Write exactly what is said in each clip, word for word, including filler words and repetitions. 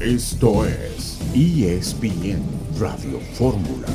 Esto es E S P N Radio Fórmula.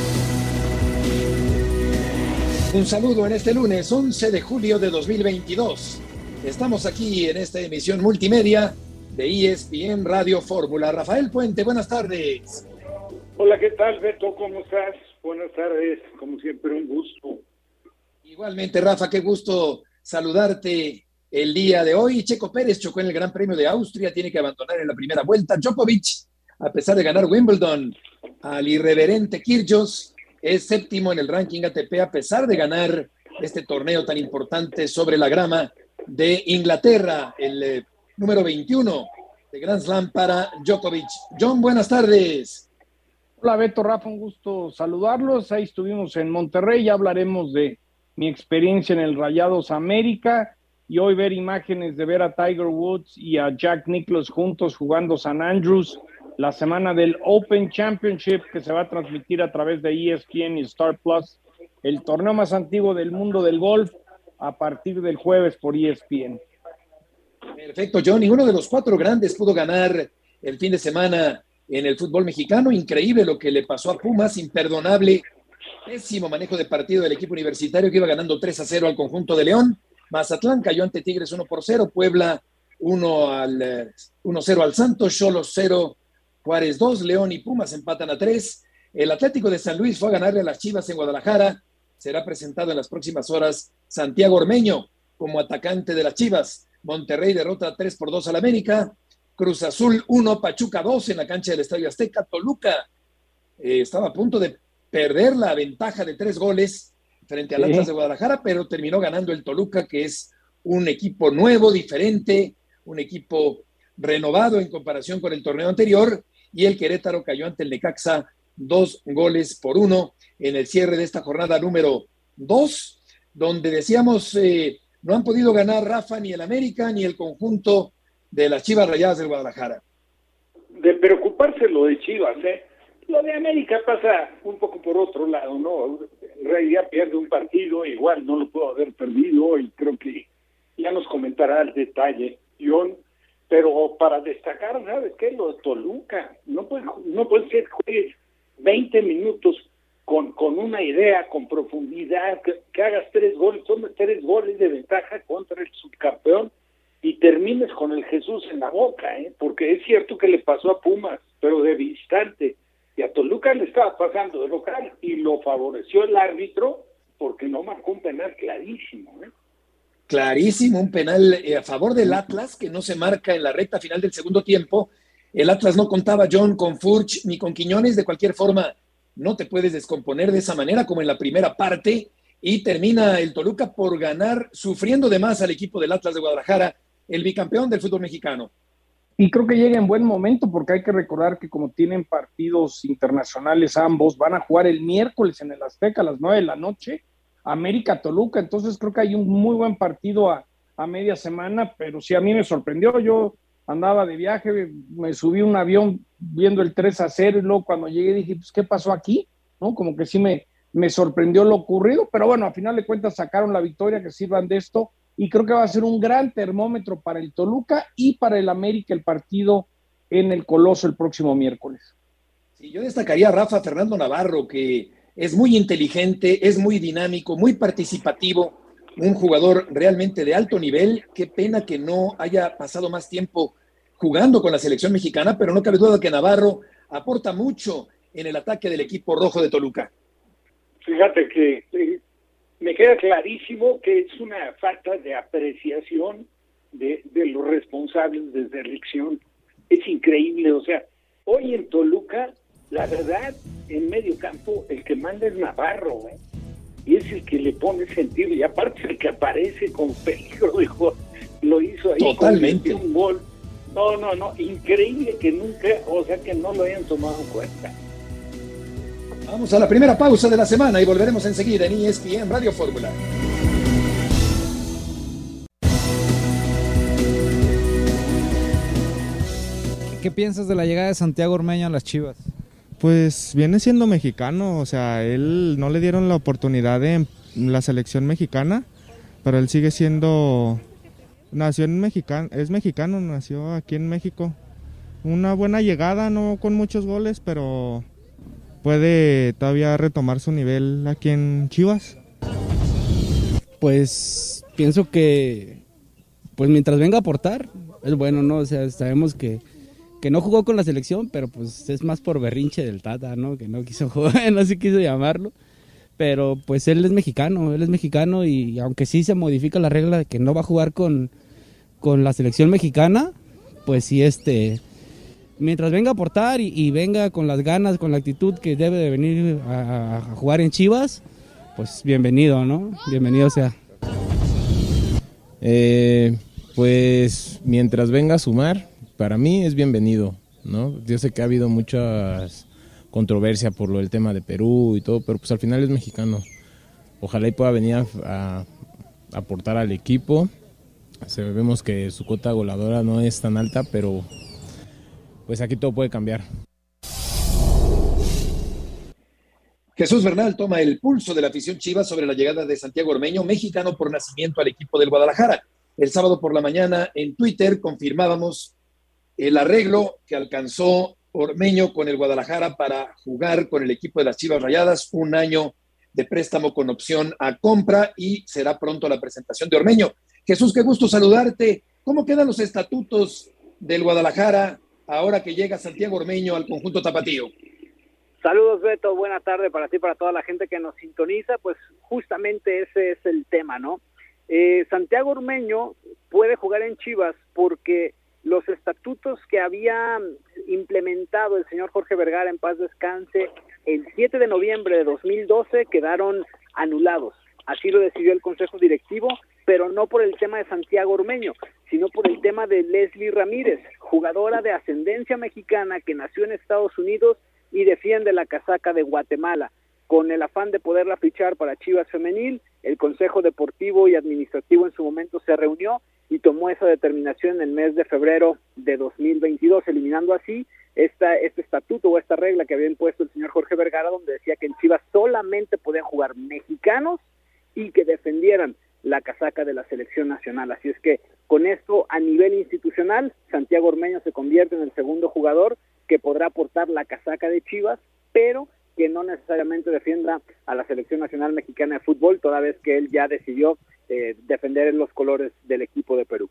Un saludo en este lunes once de julio de dos mil veintidós. Estamos aquí en esta emisión multimedia de E S P N Radio Fórmula. Rafael Puente, buenas tardes. Hola, ¿qué tal, Beto? ¿Cómo estás? Buenas tardes, como siempre, un gusto. Igualmente, Rafa, qué gusto saludarte el día de hoy. Checo Pérez chocó en el Gran Premio de Austria, tiene que abandonar en la primera vuelta. Djokovic, a pesar de ganar Wimbledon al irreverente Kyrgios, es séptimo en el ranking A T P a pesar de ganar este torneo tan importante sobre la grama de Inglaterra, el eh, número veintiuno de Grand Slam para Djokovic. John, buenas tardes. Hola Beto, Rafa, un gusto saludarlos. Ahí estuvimos en Monterrey, ya hablaremos de mi experiencia en el Rayados América y hoy ver imágenes de ver a Tiger Woods y a Jack Nicklaus juntos jugando San Andrews, la semana del Open Championship que se va a transmitir a través de E S P N y Star Plus, el torneo más antiguo del mundo del golf, a partir del jueves por E S P N. Perfecto, John. Ninguno de los cuatro grandes pudo ganar el fin de semana en el fútbol mexicano. Increíble lo que le pasó a Pumas, imperdonable, pésimo manejo de partido del equipo universitario que iba ganando tres a cero al conjunto de León. Mazatlán cayó ante Tigres uno por cero, Puebla uno a cero al Santos, Xolos cero, Juárez dos, León y Pumas empatan a tres. El Atlético de San Luis fue a ganarle a las Chivas en Guadalajara. Será presentado en las próximas horas Santiago Ormeño como atacante de las Chivas. Monterrey derrota tres por dos al América. Cruz Azul uno, Pachuca dos en la cancha del Estadio Azteca. Toluca eh, estaba a punto de perder la ventaja de tres goles frente al Atlas de Guadalajara, pero terminó ganando el Toluca, que es un equipo nuevo, diferente, un equipo renovado en comparación con el torneo anterior, y el Querétaro cayó ante el Necaxa dos goles por uno en el cierre de esta jornada número dos, donde decíamos eh, no han podido ganar Rafa ni el América ni el conjunto de las Chivas Rayadas del Guadalajara. De preocuparse lo de Chivas, ¿eh? Lo de América pasa un poco por otro lado, ¿no? En realidad pierde un partido, igual no lo puedo haber perdido y creo que ya nos comentará el detalle, John. Pero para destacar, ¿sabes qué? Lo de Toluca. No puede, no puede ser juegues veinte minutos con, con una idea, con profundidad, que, que hagas tres goles, tomes tres goles de ventaja contra el subcampeón y termines con el Jesús en la boca, ¿eh? Porque es cierto que le pasó a Pumas, pero de distante. Y a Toluca le estaba pasando de local y lo favoreció el árbitro porque no marcó un penal clarísimo, ¿eh? Clarísimo, un penal eh, a favor del Atlas que no se marca en la recta final del segundo tiempo. El Atlas no contaba, John, con Furch ni con Quiñones. De cualquier forma, no te puedes descomponer de esa manera como en la primera parte, y termina el Toluca por ganar, sufriendo de más al equipo del Atlas de Guadalajara, el bicampeón del fútbol mexicano. Y creo que llega en buen momento porque hay que recordar que como tienen partidos internacionales ambos, van a jugar el miércoles en el Azteca a las nueve de la noche, América-Toluca. Entonces creo que hay un muy buen partido a, a media semana, pero sí a mí me sorprendió. Yo andaba de viaje, me subí a un avión viendo el tres a cero y luego cuando llegué dije, pues, ¿qué pasó aquí? ¿No? Como que sí me, me sorprendió lo ocurrido, pero bueno, a final de cuentas sacaron la victoria, que sirvan de esto. Y creo que va a ser un gran termómetro para el Toluca y para el América el partido en el Coloso el próximo miércoles. Sí, yo destacaría a Rafa Fernando Navarro, que es muy inteligente, es muy dinámico, muy participativo, un jugador realmente de alto nivel. Qué pena que no haya pasado más tiempo jugando con la selección mexicana, pero no cabe duda que Navarro aporta mucho en el ataque del equipo rojo de Toluca. Fíjate que eh, me queda clarísimo que es una falta de apreciación de, de los responsables de selección. Es increíble, o sea, hoy en Toluca, la verdad, en medio campo, el que manda es Navarro, ¿eh? Y es el que le pone sentido, y aparte el que aparece con peligro de gol, lo hizo ahí. Totalmente. Un gol. No, no, no, increíble que nunca, o sea, que no lo hayan tomado en cuenta. Vamos a la primera pausa de la semana y volveremos enseguida en E S P N Radio Fórmula. ¿Qué piensas de la llegada de Santiago Ormeño a las Chivas? Pues viene siendo mexicano, o sea, él no le dieron la oportunidad en la selección mexicana, pero él sigue siendo, nació en mexicano, es mexicano, nació aquí en México, una buena llegada, no con muchos goles, pero puede todavía retomar su nivel aquí en Chivas. Pues pienso que pues mientras venga a aportar es bueno, ¿no? O sea, sabemos que, que no jugó con la selección, pero pues es más por berrinche del Tata, ¿no? Que no quiso jugar, no se quiso llamarlo. Pero pues él es mexicano, él es mexicano y aunque sí se modifica la regla de que no va a jugar con, con la selección mexicana, pues sí, este, mientras venga a aportar y, y venga con las ganas, con la actitud que debe de venir a, a jugar en Chivas, pues bienvenido, ¿no? Bienvenido sea. Eh, pues mientras venga a sumar, para mí es bienvenido, ¿no? Yo sé que ha habido muchas controversia por lo del tema de Perú y todo, pero pues al final es mexicano. Ojalá y pueda venir a, a, a aportar al equipo. Sabemos que su cuota goleadora no es tan alta, pero pues aquí todo puede cambiar. Jesús Bernal toma el pulso de la afición Chivas sobre la llegada de Santiago Ormeño, mexicano por nacimiento, al equipo del Guadalajara. El sábado por la mañana en Twitter confirmábamos el arreglo que alcanzó Ormeño con el Guadalajara para jugar con el equipo de las Chivas Rayadas, un año de préstamo con opción a compra y será pronto la presentación de Ormeño. Jesús, qué gusto saludarte. ¿Cómo quedan los estatutos del Guadalajara ahora que llega Santiago Ormeño al conjunto tapatío? Saludos, Beto, buena tarde para ti, para toda la gente que nos sintoniza. Pues justamente ese es el tema, ¿no? Eh, Santiago Ormeño puede jugar en Chivas porque los estatutos que había implementado el señor Jorge Vergara, en paz descanse, el siete de noviembre de dos mil doce quedaron anulados. Así lo decidió el Consejo Directivo, pero no por el tema de Santiago Ormeño, sino por el tema de Leslie Ramírez, jugadora de ascendencia mexicana que nació en Estados Unidos y defiende la casaca de Guatemala. Con el afán de poderla fichar para Chivas Femenil, el Consejo Deportivo y Administrativo en su momento se reunió y tomó esa determinación en el mes de febrero de dos mil veintidós, eliminando así esta, este estatuto o esta regla que había impuesto el señor Jorge Vergara, donde decía que en Chivas solamente podían jugar mexicanos y que defendieran la casaca de la selección nacional. Así es que con esto, a nivel institucional, Santiago Ormeño se convierte en el segundo jugador que podrá portar la casaca de Chivas, pero que no necesariamente defienda a la selección nacional mexicana de fútbol, toda vez que él ya decidió eh, defender los colores del equipo de Perú.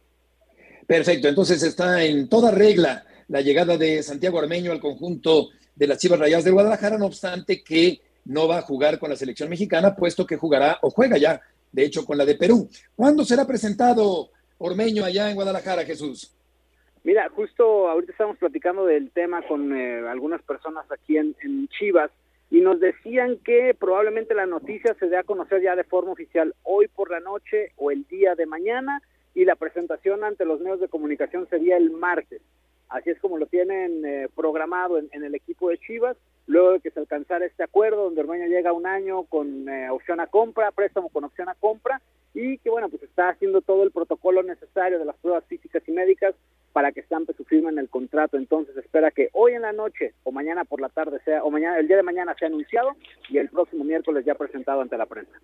Perfecto, entonces está en toda regla la llegada de Santiago Ormeño al conjunto de las Chivas Rayadas del Guadalajara, no obstante que no va a jugar con la selección mexicana, puesto que jugará o juega ya, de hecho, con la de Perú. ¿Cuándo será presentado Ormeño allá en Guadalajara, Jesús? Mira, justo ahorita estamos platicando del tema con eh, algunas personas aquí en, en Chivas y nos decían que probablemente la noticia se dé a conocer ya de forma oficial hoy por la noche o el día de mañana, y la presentación ante los medios de comunicación sería el martes. Así es como lo tienen eh, programado en, en el equipo de Chivas, luego de que se alcanzara este acuerdo donde Ormeño llega un año con eh, opción a compra, préstamo con opción a compra, y que bueno, pues está haciendo todo el protocolo necesario de las pruebas físicas y médicas para que estampe su firma en el contrato. Entonces espera que hoy en la noche o mañana por la tarde sea, o mañana, el día de mañana sea anunciado y el próximo miércoles ya presentado ante la prensa.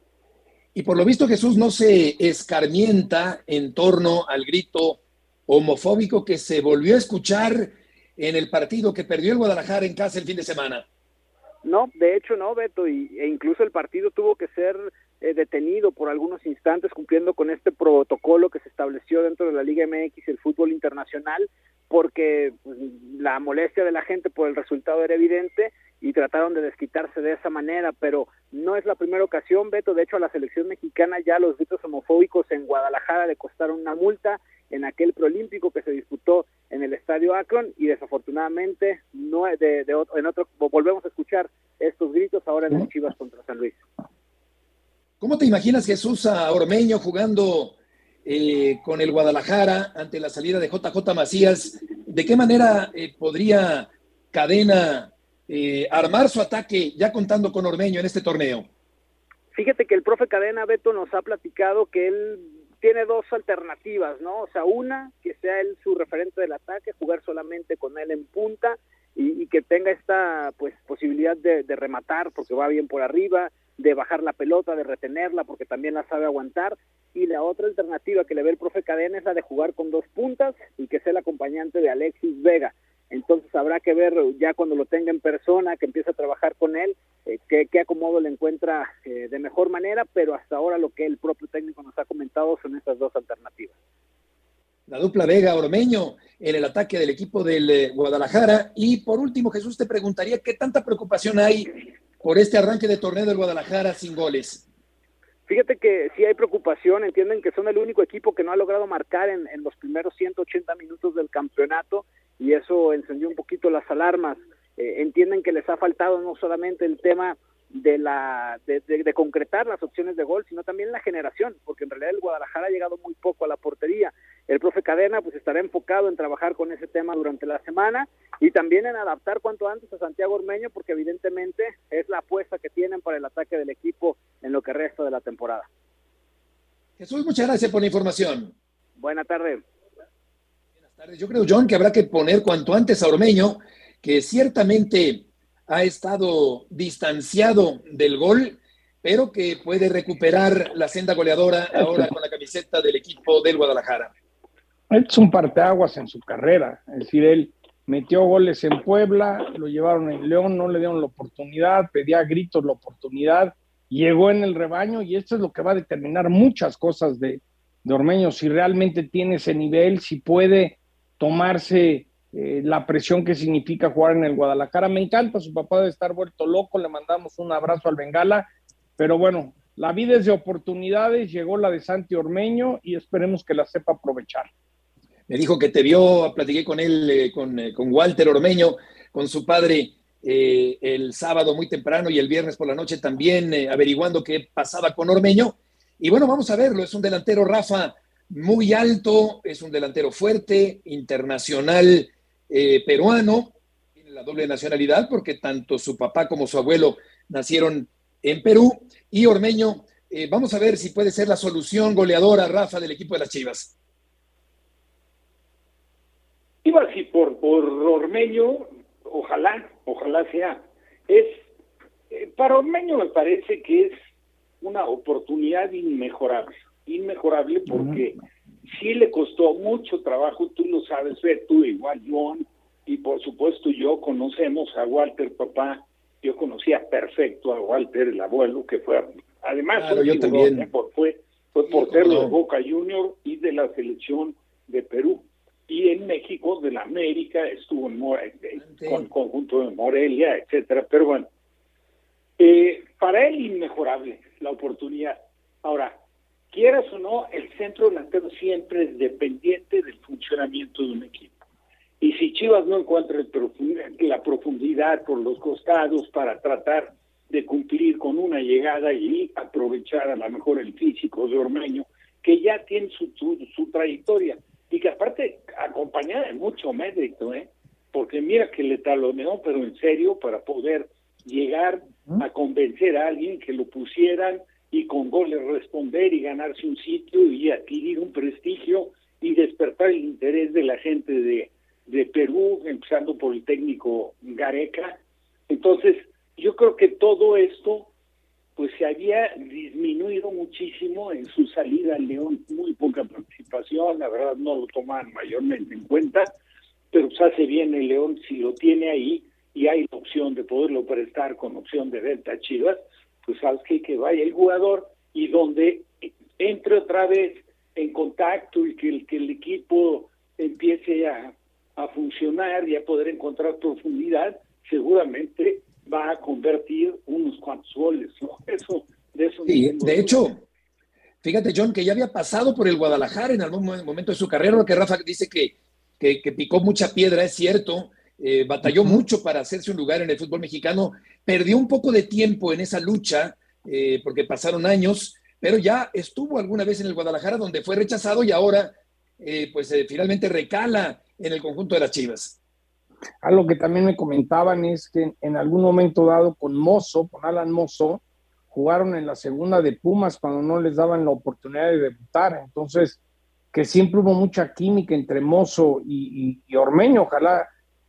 Y por lo visto Jesús no se escarmienta en torno al grito homofóbico que se volvió a escuchar en el partido que perdió el Guadalajara en casa el fin de semana. No, de hecho no, Beto, y, e incluso el partido tuvo que ser eh, detenido por algunos instantes cumpliendo con este protocolo que se estableció dentro de la Liga M X y el fútbol internacional, porque pues, la molestia de la gente por el resultado era evidente y trataron de desquitarse de esa manera, pero no es la primera ocasión, Beto. De hecho, a la selección mexicana ya los gritos homofóbicos en Guadalajara le costaron una multa en aquel preolímpico que se disputó en el Estadio Akron, y desafortunadamente no de, de, de en otro volvemos a escuchar estos gritos ahora en el Chivas contra San Luis. ¿Cómo te imaginas, Jesús, a Ormeño jugando eh, con el Guadalajara ante la salida de J J Macías? ¿De qué manera eh, podría Cadena eh, armar su ataque ya contando con Ormeño en este torneo? Fíjate que el profe Cadena, Beto, nos ha platicado que él tiene dos alternativas, ¿no? O sea, una, que sea él su referente del ataque, jugar solamente con él en punta, y, y que tenga esta pues posibilidad de, de rematar porque va bien por arriba, de bajar la pelota, de retenerla porque también la sabe aguantar. Y la otra alternativa que le ve el profe Cadena es la de jugar con dos puntas y que sea el acompañante de Alexis Vega. Entonces habrá que ver ya cuando lo tenga en persona, que empiece a trabajar con él, eh, qué, qué acomodo le encuentra eh, de mejor manera, pero hasta ahora lo que el propio técnico nos ha comentado son estas dos alternativas. La dupla Vega-Ormeño en el ataque del equipo del eh, Guadalajara. Y por último, Jesús, te preguntaría qué tanta preocupación hay por este arranque de torneo del Guadalajara sin goles. Fíjate que sí hay preocupación, entienden que son el único equipo que no ha logrado marcar en, en los primeros ciento ochenta minutos del campeonato, y eso encendió un poquito las alarmas. Eh, entienden que les ha faltado no solamente el tema de la de, de, de concretar las opciones de gol, sino también la generación, porque en realidad el Guadalajara ha llegado muy poco a la portería. El profe Cadena pues estará enfocado en trabajar con ese tema durante la semana y también en adaptar cuanto antes a Santiago Ormeño, porque evidentemente es la apuesta que tienen para el ataque del equipo en lo que resta de la temporada. Jesús, muchas gracias por la información. Buena tarde. Buenas tardes. Yo creo, John, que habrá que poner cuanto antes a Ormeño, que ciertamente ha estado distanciado del gol, pero que puede recuperar la senda goleadora ahora con la camiseta del equipo del Guadalajara. Es un parteaguas en su carrera, es decir, él metió goles en Puebla, lo llevaron en León, no le dieron la oportunidad, pedía a gritos la oportunidad, llegó en el rebaño y esto es lo que va a determinar muchas cosas de, de Ormeño, si realmente tiene ese nivel, si puede tomarse eh, la presión que significa jugar en el Guadalajara. Me encanta, su papá debe estar vuelto loco, le mandamos un abrazo al Bengala, pero bueno, la vida es de oportunidades, llegó la de Santi Ormeño y esperemos que la sepa aprovechar. Me dijo que te vio, platiqué con él, eh, con, eh, con Walter Ormeño, con su padre eh, el sábado muy temprano y el viernes por la noche también eh, averiguando qué pasaba con Ormeño. Y bueno, vamos a verlo, es un delantero, Rafa, muy alto, es un delantero fuerte, internacional eh, peruano, tiene la doble nacionalidad porque tanto su papá como su abuelo nacieron en Perú. Y Ormeño, eh, vamos a ver si puede ser la solución goleadora, Rafa, del equipo de las Chivas. Iba así por, por Ormeño, ojalá, ojalá sea. Es eh, para Ormeño me parece que es una oportunidad inmejorable, inmejorable porque uh-huh. sí le costó mucho trabajo, tú lo sabes, ver tú igual, John, y por supuesto yo conocemos a Walter, papá, yo conocía perfecto a Walter, el abuelo, que fue, además, claro, yo también. ¿eh? fue, fue portero no. de Boca Junior y de la selección de Perú. Y en México, de la América, estuvo en More- con conjunto de Morelia, etcétera. Pero bueno, eh, para él inmejorable la oportunidad. Ahora, quieras o no, el centro delantero siempre es dependiente del funcionamiento de un equipo. Y si Chivas no encuentra el profund- la profundidad por los costados para tratar de cumplir con una llegada y aprovechar a lo mejor el físico de Ormeño, que ya tiene su, su, su trayectoria, y que aparte acompañada de mucho mérito, ¿eh? Porque mira que le taloneó, pero en serio, para poder llegar a convencer a alguien que lo pusieran y con goles responder y ganarse un sitio y adquirir un prestigio y despertar el interés de la gente de, de Perú, empezando por el técnico Gareca. Entonces, yo creo que todo esto pues se había disminuido muchísimo en su salida al León, muy poca participación, la verdad no lo toman mayormente en cuenta, pero se hace bien el León si lo tiene ahí y hay la opción de poderlo prestar con opción de venta a Chivas, pues sabes que, que vaya el jugador y donde entre otra vez en contacto y que el, que el equipo empiece a, a funcionar y a poder encontrar profundidad, seguramente va a convertir unos cuantos goles, ¿no? Eso, de eso. Sí, de hecho, fíjate, John, que ya había pasado por el Guadalajara en algún momento de su carrera, lo que Rafa dice que, que, que picó mucha piedra, es cierto, eh, batalló uh-huh. mucho para hacerse un lugar en el fútbol mexicano, perdió un poco de tiempo en esa lucha, eh, porque pasaron años, pero ya estuvo alguna vez en el Guadalajara donde fue rechazado y ahora, eh, pues, eh, finalmente recala en el conjunto de las Chivas. Algo que también me comentaban es que en algún momento dado con Mozo, con Alan Mozo, jugaron en la segunda de Pumas cuando no les daban la oportunidad de debutar. Entonces, que siempre hubo mucha química entre Mozo y, y, y Ormeño. Ojalá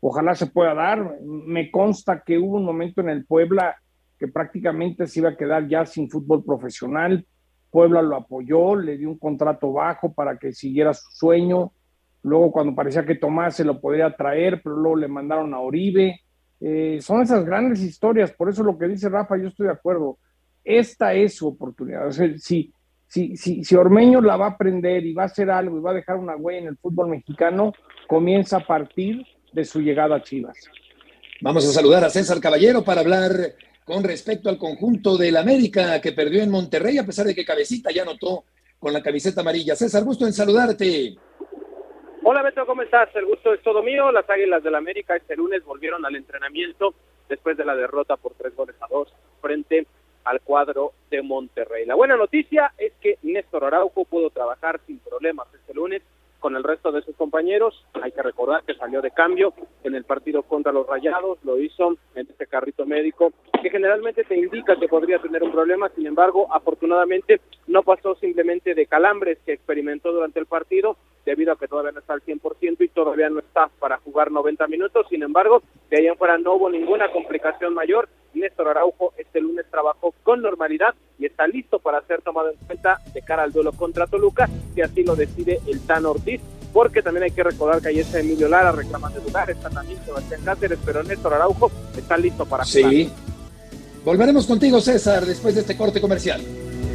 ojalá se pueda dar. Me consta que hubo un momento en el Puebla que prácticamente se iba a quedar ya sin fútbol profesional. Puebla lo apoyó, le dio un contrato bajo para que siguiera su sueño. Luego, cuando parecía que Tomás se lo podría traer, pero luego le mandaron a Oribe. Eh, son esas grandes historias, por eso lo que dice Rafa, yo estoy de acuerdo. Esta es su oportunidad. O sea, si, si, si, si Ormeño la va a aprender y va a hacer algo y va a dejar una huella en el fútbol mexicano, comienza a partir de su llegada a Chivas. Vamos a saludar a César Caballero para hablar con respecto al conjunto del América que perdió en Monterrey, a pesar de que Cabecita ya anotó con la camiseta amarilla. César, gusto en saludarte. Hola Beto, ¿cómo estás? El gusto es todo mío. Las Águilas del América este lunes volvieron al entrenamiento después de la derrota por tres goles a dos frente al cuadro de Monterrey. La buena noticia es que Néstor Araujo pudo trabajar sin problemas este lunes con el resto de sus compañeros. Hay que recordar que salió de cambio en el partido contra los Rayados, lo hizo en este carrito médico que generalmente te indica que podría tener un problema. Sin embargo, afortunadamente no pasó simplemente de calambres que experimentó durante el partido, debido a que todavía no está al cien por ciento y todavía no está para jugar noventa minutos. Sin embargo, de ahí en fuera no hubo ninguna complicación mayor. Néstor Araujo este lunes trabajó con normalidad y está listo para ser tomado en cuenta de cara al duelo contra Toluca, si así lo decide el Tano Ortiz, porque también hay que recordar que ahí está Emilio Lara reclamando el lugar, está también Sebastián Cáceres, pero Néstor Araujo está listo para jugar. Sí. Volveremos contigo, César, después de este corte comercial.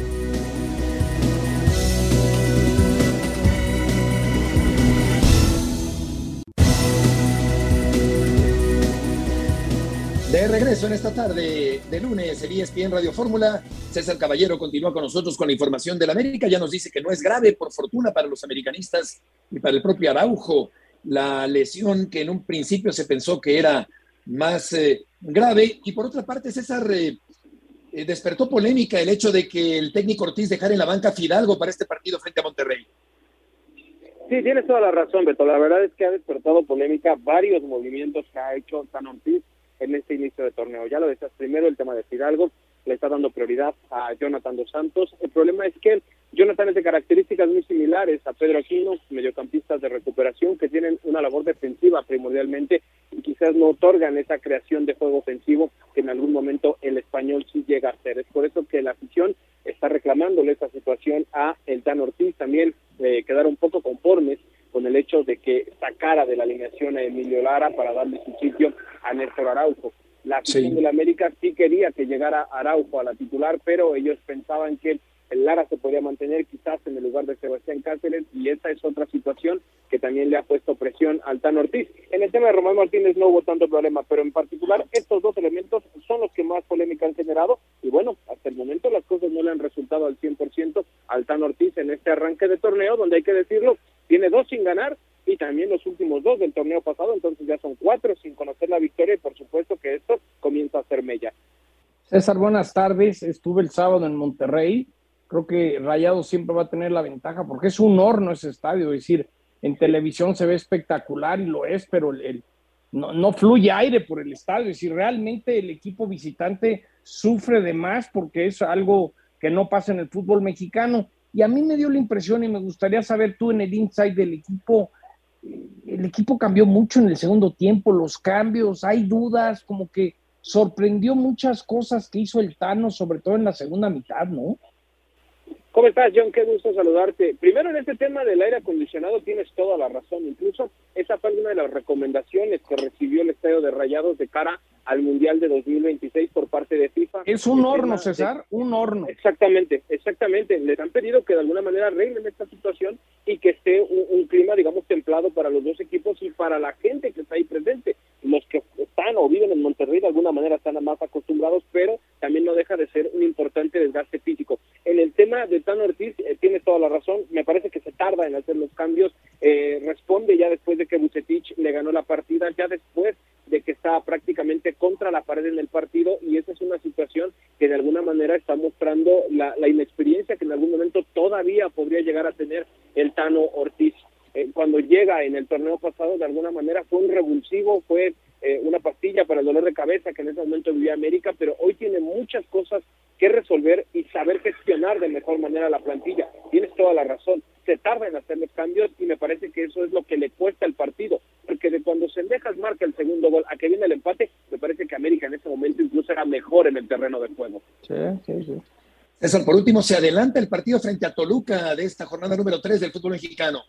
De regreso en esta tarde de lunes en E S P N Radio Fórmula, César Caballero continúa con nosotros con la información del América. Ya nos dice que no es grave, por fortuna, para los americanistas y para el propio Araujo, la lesión que en un principio se pensó que era más eh, grave. Y por otra parte, César, eh, eh, despertó polémica el hecho de que el técnico Ortiz dejara en la banca a Fidalgo para este partido frente a Monterrey. Sí, tienes toda la razón, Beto. La verdad es que ha despertado polémica varios movimientos que ha hecho Tano Ortiz en este inicio de torneo. Ya lo decías, primero el tema de Fidalgo, le está dando prioridad a Jonathan Dos Santos. El problema es que Jonathan es de características muy similares a Pedro Aquino, mediocampistas de recuperación que tienen una labor defensiva primordialmente y quizás no otorgan esa creación de juego ofensivo que en algún momento el español sí llega a hacer. Es por eso que la afición está reclamándole esta situación a el Tano Ortiz. También eh, quedaron un poco conformes con el hecho de que sacara de la alineación a Emilio Lara para darle su sitio a Néstor Araujo. La afición sí. de la América sí quería que llegara Araujo a la titular, pero ellos pensaban que el Lara se podía mantener quizás en el lugar de Sebastián Cáceres, y esa es otra situación que también le ha puesto presión al Tano Ortiz. En el tema de Román Martínez no hubo tanto problema, pero en particular estos dos elementos son los que más polémica han generado, y bueno, hasta el momento las cosas no le han resultado al cien por ciento al Tano Ortiz en este arranque de torneo, donde hay que decirlo, tiene dos sin ganar, y también los últimos dos del torneo pasado, entonces ya son cuatro sin conocer la victoria, y por supuesto que esto comienza a ser mella. César, buenas tardes. Estuve el sábado en Monterrey. Creo que Rayados siempre va a tener la ventaja, porque es un horno ese estadio. Es decir, en televisión se ve espectacular y lo es, pero el, el, no, no fluye aire por el estadio. Es decir, realmente el equipo visitante sufre de más, porque es algo que no pasa en el fútbol mexicano. Y a mí me dio la impresión, y me gustaría saber tú en el insight del equipo, el equipo cambió mucho en el segundo tiempo, los cambios, hay dudas, como que sorprendió muchas cosas que hizo el Tano, sobre todo en la segunda mitad, ¿no? ¿Cómo estás, John? Qué gusto saludarte. Primero, en este tema del aire acondicionado tienes toda la razón. Incluso esa fue una de las recomendaciones que recibió el Estadio de Rayados de cara al Mundial de dos mil veintiséis por parte de FIFA. Es un horno, César, de... un horno. Exactamente, exactamente. Les han pedido que de alguna manera arreglen esta situación y que esté un, un clima, digamos, templado para los dos equipos y para la gente que está ahí presente. Los que están o viven en Monterrey de alguna manera están más acostumbrados, pero también no deja de ser un importante desgaste físico. En el tema de Tano Ortiz, eh, tienes toda la razón, me parece que se tarda en hacer los cambios, eh, responde ya después de que Vucetich le ganó la partida, ya después de que está prácticamente contra la pared en el partido, y esa es una situación que de alguna manera está mostrando la, la inexperiencia que en algún momento todavía podría llegar a tener el Tano Ortiz. Eh, cuando llega en el torneo pasado, de alguna manera fue un revulsivo, fue eh, una pastilla para el dolor de cabeza que en ese momento vivía América, pero hoy tiene muchas cosas que resolver y saber gestionar de mejor manera la plantilla. Tienes toda la razón, se tarda en hacer los cambios y me parece que eso es lo que le cuesta el partido, porque de cuando Zendejas marca el segundo gol, a que viene el empate, me parece que América en ese momento incluso era mejor en el terreno de juego. Sí, sí, sí. César, por último, se adelanta el partido frente a Toluca de esta jornada número tres del fútbol mexicano.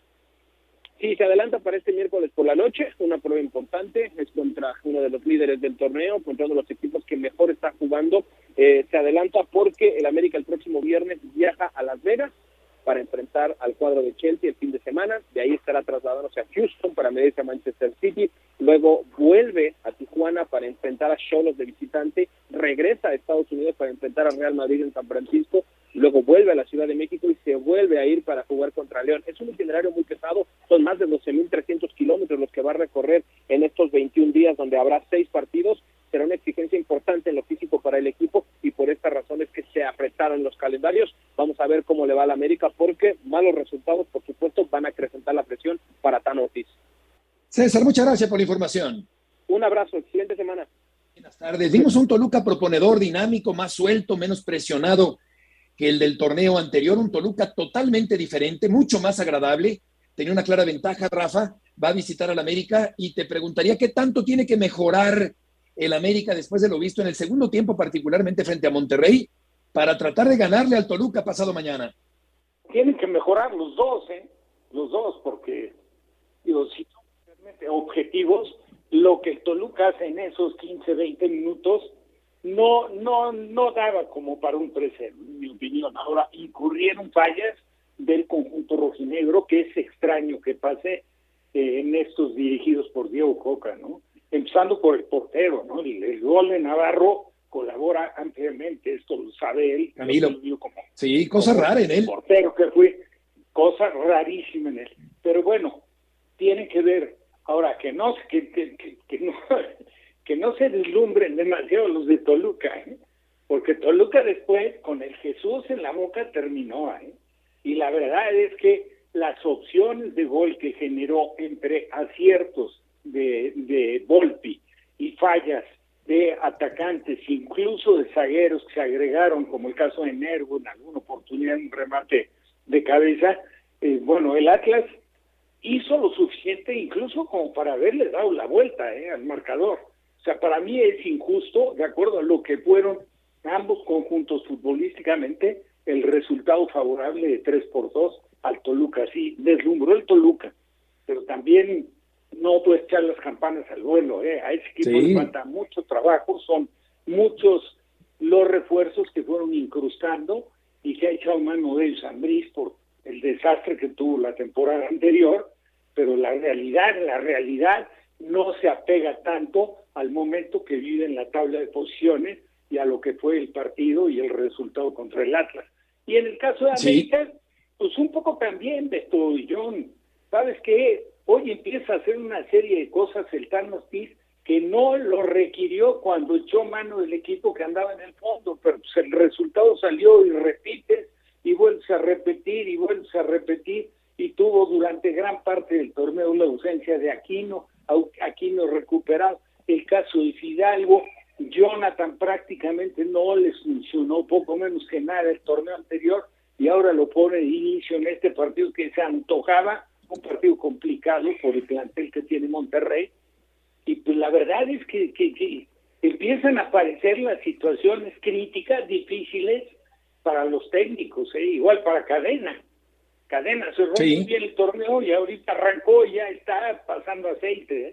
Sí, se adelanta para este miércoles por la noche, una prueba importante, es contra uno de los líderes del torneo, contra uno de los equipos que mejor está jugando. Eh, se adelanta porque el América el próximo viernes viaja a Las Vegas para enfrentar al cuadro de Chelsea el fin de semana, de ahí estará trasladándose a Houston para medirse a Manchester City, luego vuelve a Tijuana para enfrentar a Xolos de visitante, regresa a Estados Unidos para enfrentar a Real Madrid en San Francisco, luego vuelve a la Ciudad de México y se vuelve a ir para jugar contra León. Es un itinerario muy pesado, son más de doce mil trescientos kilómetros los que va a recorrer en estos veintiún días, donde habrá seis partidos. Será una exigencia importante en lo físico para el equipo y por esta razón es que se apretaron los calendarios. Vamos a ver cómo le va a la América porque malos resultados, por supuesto, van a acrecentar la presión para Tano Ortiz. César, muchas gracias por la información. Un abrazo, excelente semana. Buenas tardes. Vimos un Toluca proponedor, dinámico, más suelto, menos presionado que el del torneo anterior. Un Toluca totalmente diferente, mucho más agradable. Tenía una clara ventaja, Rafa. Va a visitar al América y te preguntaría qué tanto tiene que mejorar el América después de lo visto en el segundo tiempo, particularmente frente a Monterrey, para tratar de ganarle al Toluca pasado mañana. Tienen que mejorar los dos, ¿eh? Los dos, porque, digo, si son realmente objetivos, lo que el Toluca hace en esos quince, veinte minutos no, no, no daba como para un tres cero, en mi opinión. Ahora, incurrieron fallas del conjunto rojinegro, que es extraño que pase eh, en estos dirigidos por Diego Coca, ¿no? Empezando por el portero, ¿no? El, el gol de Navarro colabora ampliamente, esto lo sabe él. Camilo. Lo como, sí, cosa como rara en él. Portero que fue, cosa rarísima en él. Pero bueno, tiene que ver, ahora que no, que, que, que, que no, que no se deslumbren demasiado los de Toluca, ¿eh? Porque Toluca después, con el Jesús en la boca, terminó, ¿eh? Y la verdad es que las opciones de gol que generó entre aciertos de, de Volpi y fallas de atacantes, incluso de zagueros que se agregaron, como el caso de Nervo, en alguna oportunidad, un remate de cabeza, eh, bueno, el Atlas hizo lo suficiente incluso como para haberle dado la vuelta eh, al marcador. O sea, para mí es injusto, de acuerdo a lo que fueron ambos conjuntos futbolísticamente, el resultado favorable de tres por dos al Toluca. Sí, deslumbró el Toluca, pero también no puede echar las campanas al vuelo, ¿eh? A ese equipo sí le falta mucho trabajo, son muchos los refuerzos que fueron incrustando y que ha echado mano de ellos Ambriz por el desastre que tuvo la temporada anterior, pero la realidad, la realidad no se apega tanto al momento que vive en la tabla de posiciones y a lo que fue el partido y el resultado contra el Atlas. Y en el caso de América, sí, pues un poco también, Beto y John, ¿sabes qué? Hoy empieza a hacer una serie de cosas el Tano Ortiz que no lo requirió cuando echó mano del equipo que andaba en el fondo, pero pues el resultado salió y repite, y vuelves a repetir, y vuelves a repetir, y tuvo durante gran parte del torneo la ausencia de Aquino, Aquino recuperado, el caso de Fidalgo, Jonathan prácticamente no les funcionó, poco menos que nada el torneo anterior, y ahora lo pone de inicio en este partido que se antojaba, un partido complicado por el plantel que tiene Monterrey, y pues la verdad es que, que, que empiezan a aparecer las situaciones críticas, difíciles para los técnicos, ¿eh? Igual para Cadena. Cadena cerró sí. muy bien el torneo y ahorita arrancó y ya está pasando aceite, ¿eh?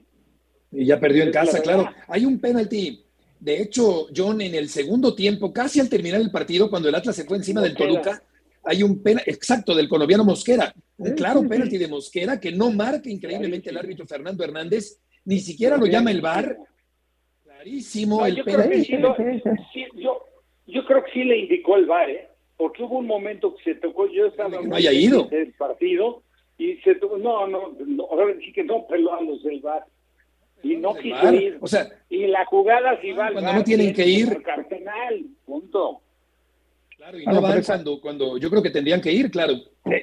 Y ya perdió en casa, claro. Hay un penalti. De hecho, John, en el segundo tiempo, casi al terminar el partido, cuando el Atlas se fue encima Mosquera. del Toluca, hay un penalti, exacto, del colombiano Mosquera. Un claro penalti de Mosquera que no marca increíblemente el árbitro Fernando Hernández, ni siquiera lo llama el V A R. Clarísimo no, el yo penalti. Creo que sí lo, sí, yo, yo creo que sí le indicó el V A R, ¿eh? Porque hubo un momento que se tocó, yo estaba no haya ido el partido y se tocó, no, no, no, ahora sí que no peló a los del V A R. Y no quiso ir. O sea, y la jugada si va al cuando no tienen que ir. Cardenal, punto. Claro, y no van cuando, cuando yo creo que tendrían que ir, claro.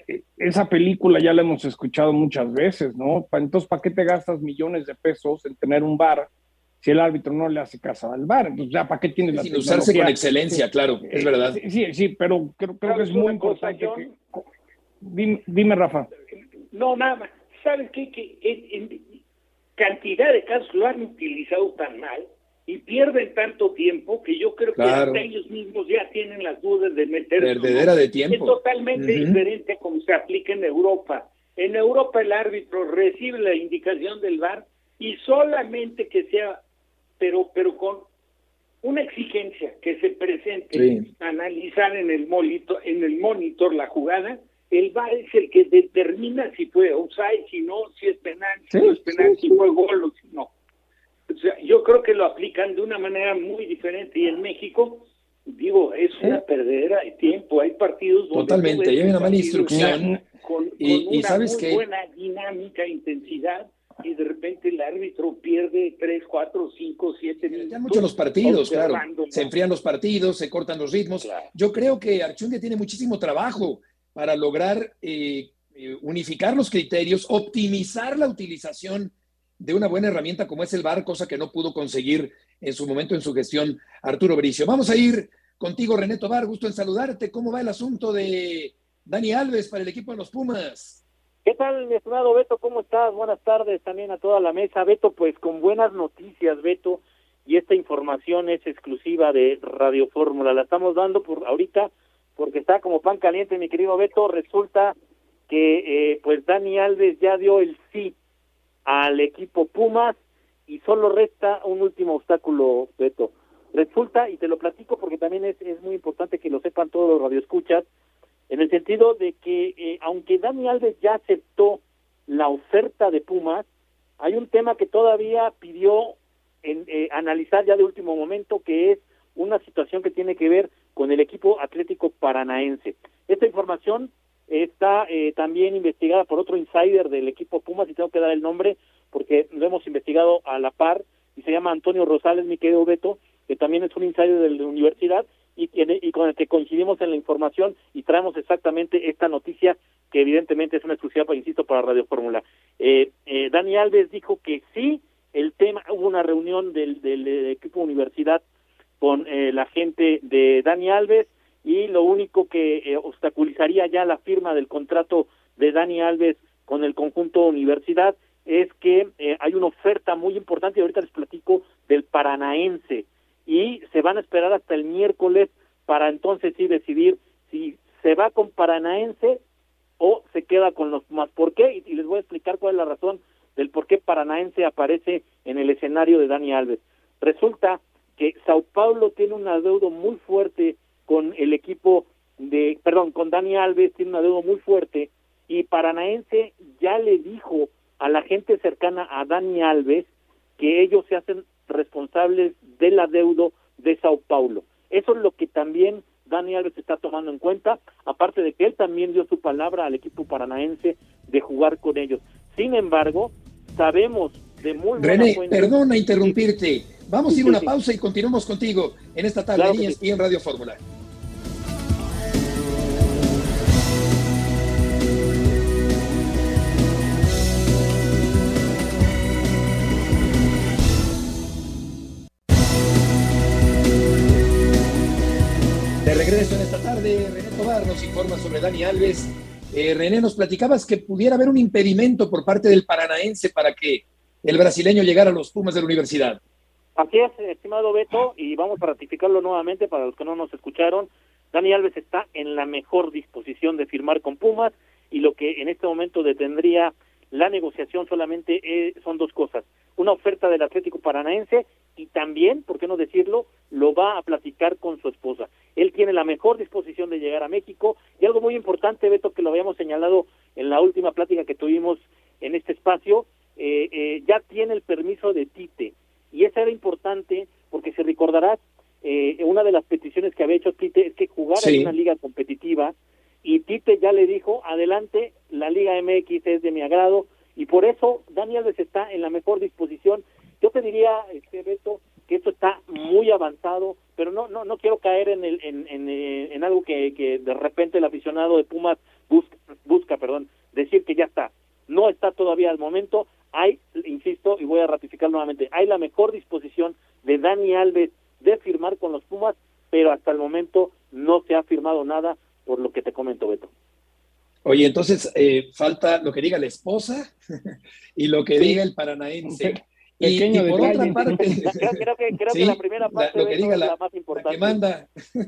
Esa película ya la hemos escuchado muchas veces, ¿no? Entonces, ¿para qué te gastas millones de pesos en tener un V A R si el árbitro no le hace caso al V A R? Entonces, ¿ya para qué tienes la Sin usarse con excelencia, claro, sí, es verdad. Sí, sí, sí, pero creo, creo que es muy importante. Que... Dime, dime, Rafa. No, nada más. ¿Sabes qué? Que en, en, cantidad de casos lo han utilizado tan mal y pierden tanto tiempo que yo creo Claro. que hasta ellos mismos ya tienen las dudas de meter. Perdedera de tiempo. Es totalmente Uh-huh. diferente a como se aplica en Europa. En Europa el árbitro recibe la indicación del V A R y solamente que sea, pero pero con una exigencia que se presente, Sí. analizar en el monitor, en el monitor la jugada, el V A R es el que determina si fue offside, si no, si es penal, si Sí, no es penal, sí, si fue gol o si no. O sea, yo creo que lo aplican de una manera muy diferente y en México, digo, es una ¿Eh? perdedera de tiempo. Hay partidos donde Totalmente, tú ves y hay una un mala partido instrucción. con, Y- con y una ¿sabes muy qué? buena dinámica, intensidad, y de repente el árbitro pierde tres, cuatro, cinco, siete minutos. Ya mucho los partidos, claro. observándolo. Se enfrían los partidos, se cortan los ritmos. Claro. Yo creo que Archundia tiene muchísimo trabajo para lograr eh, eh, unificar los criterios, optimizar la utilización de una buena herramienta como es el V A R, cosa que no pudo conseguir en su momento en su gestión Arturo Bricio. Vamos a ir contigo, René Tobar, gusto en saludarte. ¿Cómo va el asunto de Dani Alves para el equipo de los Pumas? ¿Qué tal, mi estimado Beto? ¿Cómo estás? Buenas tardes también a toda la mesa. Beto, pues con buenas noticias, Beto, y esta información es exclusiva de Radio Fórmula. La estamos dando por ahorita porque está como pan caliente, mi querido Beto. Resulta que eh, pues Dani Alves ya dio el sí al equipo Pumas y solo resta un último obstáculo, Beto. Resulta, y te lo platico porque también es, es muy importante que lo sepan todos los radioescuchas, en el sentido de que eh, aunque Dani Alves ya aceptó la oferta de Pumas, hay un tema que todavía pidió en, eh, analizar ya de último momento, que es una situación que tiene que ver con el equipo Atlético Paranaense. Esta información está eh, también investigada por otro insider del equipo Pumas, y tengo que dar el nombre porque lo hemos investigado a la par, y se llama Antonio Rosales, mi querido Beto, que también es un insider de la universidad, y, y con el que coincidimos en la información y traemos exactamente esta noticia que evidentemente es una exclusiva, para, insisto, para Radio Fórmula. Eh, eh, Dani Alves dijo que sí, el tema, hubo una reunión del, del, del equipo universidad con eh, la gente de Dani Alves, y lo único que eh, obstaculizaría ya la firma del contrato de Dani Alves con el conjunto universidad es que eh, hay una oferta muy importante, y ahorita les platico del Paranaense, y se van a esperar hasta el miércoles para entonces sí decidir si se va con Paranaense o se queda con los Pumas. ¿Por qué? Y les voy a explicar cuál es la razón del por qué Paranaense aparece en el escenario de Dani Alves. Resulta que Sao Paulo tiene un adeudo muy fuerte con el equipo de, perdón, con Dani Alves, tiene un adeudo muy fuerte, y Paranaense ya le dijo a la gente cercana a Dani Alves que ellos se hacen responsables del adeudo de Sao Paulo. Eso es lo que también Dani Alves está tomando en cuenta, aparte de que él también dio su palabra al equipo paranaense de jugar con ellos. Sin embargo, sabemos de muy buena René, fuente... perdona interrumpirte. Vamos a ir a Sí, una sí. pausa y continuamos contigo en esta tarde Claro en que E S P N Radio Fórmula. De regreso en esta tarde, René Tobar nos informa sobre Dani Alves. Eh, René, nos platicabas que pudiera haber un impedimento por parte del Paranaense para que el brasileño llegara a los Pumas de la universidad. Así es, estimado Beto, y vamos a ratificarlo nuevamente para los que no nos escucharon. Dani Alves está en la mejor disposición de firmar con Pumas, y lo que en este momento detendría la negociación solamente eh, son dos cosas: una oferta del Atlético Paranaense, y también, ¿por qué no decirlo?, lo va a platicar con su esposa. Él tiene la mejor disposición de llegar a México, y algo muy importante, Beto, que lo habíamos señalado en la última plática que tuvimos en este espacio, eh, eh, ya tiene el permiso de Tite, y eso era importante porque, si recordarás, eh, una de las peticiones que había hecho Tite es que jugara Sí. en una liga competitiva, y Tite ya le dijo, adelante, la Liga M X es de mi agrado, y por eso Dani Alves está en la mejor disposición. Yo te diría, este, Beto, que esto está muy avanzado, pero no no no quiero caer en el en, en, eh, en algo que, que de repente el aficionado de Pumas busca, busca, perdón, decir que ya está. No está todavía al momento. Hay, insisto, y voy a ratificar nuevamente, hay la mejor disposición de Dani Alves de firmar con los Pumas, pero hasta el momento no se ha firmado nada, por lo que te comento, Beto. Oye, entonces eh, falta lo que diga la esposa y lo que Sí. diga el paranaense. Pe- Y, y pequeño por detalle. otra parte, Creo, creo que, creo sí, que la primera la- parte lo que Beto, diga es la, la más la importante. que manda.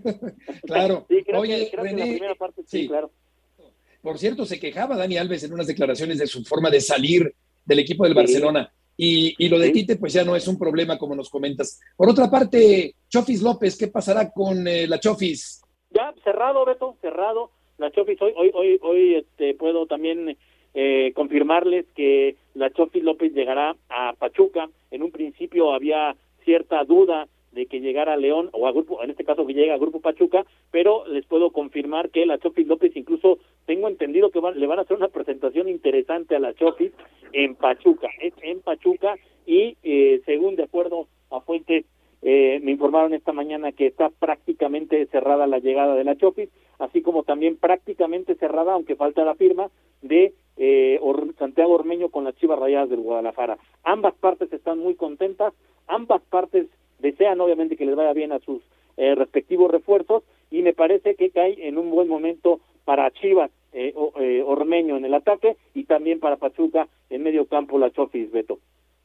Claro. Sí, creo, Oye, que, creo que la René, primera parte, sí, sí. claro. Por cierto, se quejaba Dani Alves en unas declaraciones de su forma de salir del equipo del Sí. Barcelona. Y, y lo de Sí. Tite, pues ya no es un problema, como nos comentas. Por otra parte, Chofis López, ¿qué pasará con eh, la Chofis? Ya, cerrado, Beto, cerrado. La Chofis, hoy, hoy, hoy, hoy este, puedo también eh, confirmarles que la Chofis López llegará a Pachuca. En un principio había cierta duda de que llegara a León, o a Grupo, en este caso que llega a Grupo Pachuca, pero les puedo confirmar que la Chofis López, incluso tengo entendido que van, le van a hacer una presentación interesante a la Chofis en Pachuca, es en Pachuca, y eh, según de acuerdo a fuentes, eh, me informaron esta mañana que está prácticamente cerrada la llegada de la Chofis, así como también prácticamente cerrada, aunque falta la firma, de eh, Or- Santiago Ormeño con las Chivas Rayadas del Guadalajara. Ambas partes están muy contentas, ambas partes desean obviamente que les vaya bien a sus eh, respectivos refuerzos, y me parece que cae en un buen momento para Chivas, eh, o, eh, Ormeño en el ataque, y también para Pachuca en medio campo la Chofis, Beto.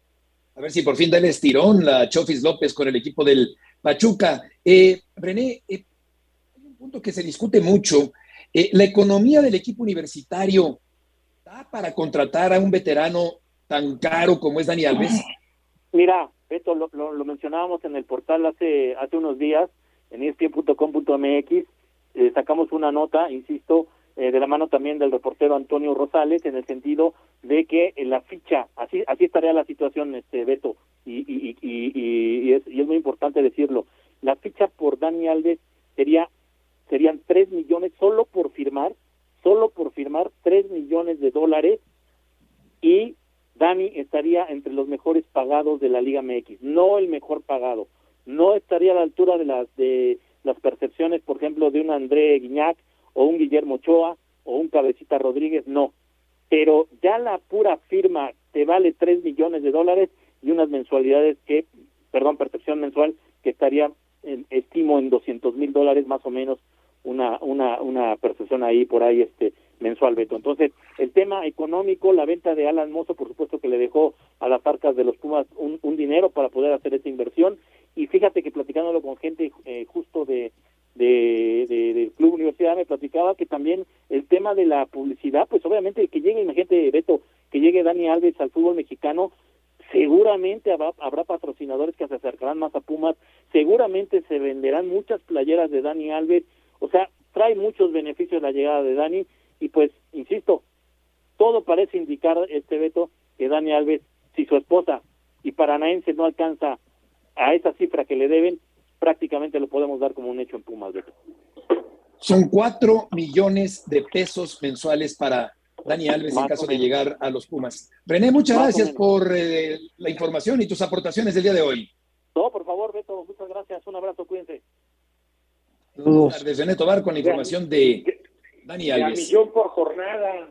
A ver si por fin da el estirón la Chofis López con el equipo del Pachuca. Eh, René, eh, hay un punto que se discute mucho. Eh, la economía del equipo universitario da para contratar a un veterano tan caro como es Dani Alves. Mira, Beto, lo, lo, lo mencionábamos en el portal hace hace unos días, en E S P N punto com punto M X, eh, sacamos una nota, insisto, eh, de la mano también del reportero Antonio Rosales, en el sentido de que en la ficha, así así estaría la situación, este Beto, y, y, y, y, y, es, y es muy importante decirlo, la ficha por Dani Alves sería serían tres millones solo por firmar, solo por firmar tres millones de dólares, y Dani estaría entre los mejores pagados de la Liga M X, no el mejor pagado, no estaría a la altura de las de las percepciones, por ejemplo, de un André Guiñac o un Guillermo Ochoa o un Cabecita Rodríguez, no, pero ya la pura firma te vale tres millones de dólares y unas mensualidades que, perdón, percepción mensual que estaría, en, estimo en doscientos mil dólares más o menos, una una una percepción ahí por ahí este mensual, Beto. Entonces, el tema económico, la venta de Alan Mozo, por supuesto que le dejó a las arcas de los Pumas un, un dinero para poder hacer esta inversión, y fíjate que platicándolo con gente eh, justo de, de, de, del Club Universidad, me platicaba que también el tema de la publicidad, pues obviamente que llegue, imagínate, Beto, que llegue Dani Alves al fútbol mexicano, seguramente habrá, habrá patrocinadores que se acercarán más a Pumas, seguramente se venderán muchas playeras de Dani Alves, o sea, trae muchos beneficios la llegada de Dani, y pues, insisto, todo parece indicar, este Beto, que Dani Alves, si su esposa y Paranaense no alcanza a esa cifra que le deben, prácticamente lo podemos dar como un hecho en Pumas, Beto. Son cuatro millones de pesos mensuales para Dani Alves Más en caso o de menos. llegar a los Pumas. René, muchas Más o gracias menos. por eh, la información y tus aportaciones del día de hoy. No, por favor, Beto, muchas gracias, un abrazo, cuídense. Buenas tardes, René Tobar, con la información de Dani De a Alves. millón por jornada.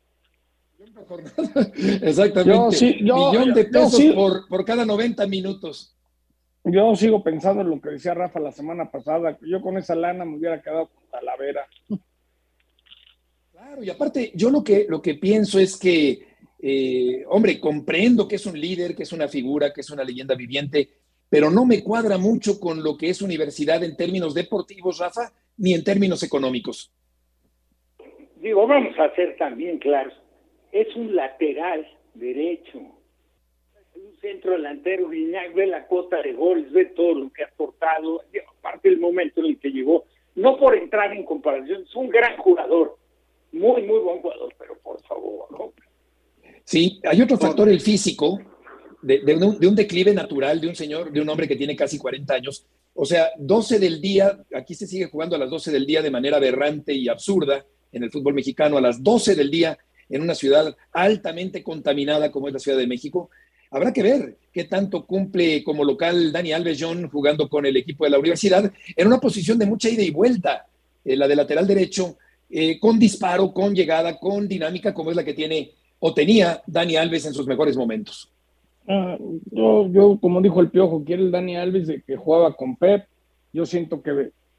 Exactamente. Yo sí, yo- Millón de yo pesos sí. por, por cada noventa minutos. Yo sigo pensando en lo que decía Rafa la semana pasada, que yo con esa lana me hubiera quedado con Talavera. Claro, y aparte, yo lo que, lo que pienso es que, eh, hombre, comprendo que es un líder, que es una figura, que es una leyenda viviente, pero no me cuadra mucho con lo que es universidad en términos deportivos, Rafa, ni en términos económicos. Digo, vamos a ser también claros. Es un lateral derecho. Un centro delantero, Guiñac, ve la cuota de goles, ve todo lo que ha aportado, aparte del momento en el que llegó. No por entrar en comparación, es un gran jugador. Muy, muy buen jugador, pero por favor, ¿no? Sí, hay otro factor, el físico, de, de, un, de un declive natural de un señor, de un hombre que tiene casi cuarenta años. O sea, doce del día, aquí se sigue jugando a las doce del día de manera aberrante y absurda en el fútbol mexicano, a las doce del día en una ciudad altamente contaminada como es la Ciudad de México. Habrá que ver qué tanto cumple como local Dani Alves John jugando con el equipo de la universidad en una posición de mucha ida y vuelta, eh, la de lateral derecho, eh, con disparo, con llegada, con dinámica como es la que tiene o tenía Dani Alves en sus mejores momentos. Ah, yo, yo, como dijo el Piojo, quiere el Dani Alves de que jugaba con Pep. Yo siento que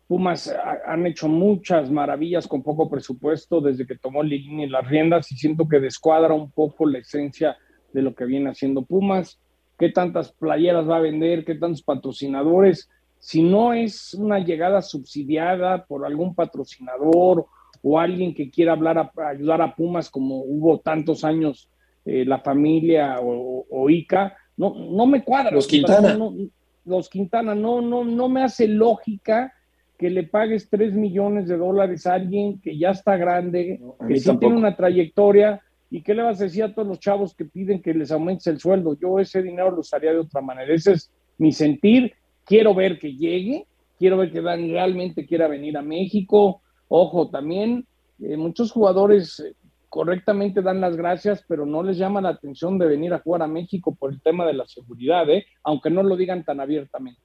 Pumas ha, han hecho muchas maravillas con poco presupuesto desde que tomó Lilini las riendas y siento que descuadra un poco la esencia de lo que viene haciendo Pumas. ¿Qué tantas playeras va a vender? ¿Qué tantos patrocinadores? Si no es una llegada subsidiada por algún patrocinador o alguien que quiera hablar a, a ayudar a Pumas como hubo tantos años eh, la familia o, o Ica, no, no me cuadra. Los Quintana. No, no, los Quintana, no, no, no me hace lógica que le pagues tres millones de dólares a alguien que ya está grande, no, que sí tiene una trayectoria, y qué le vas a decir a todos los chavos que piden que les aumentes el sueldo. Yo ese dinero lo usaría de otra manera. Ese es mi sentir. Quiero ver que llegue, quiero ver que Dan realmente quiera venir a México. Ojo, también eh, muchos jugadores eh, correctamente dan las gracias, pero no les llama la atención de venir a jugar a México por el tema de la seguridad, ¿eh? Aunque no lo digan tan abiertamente.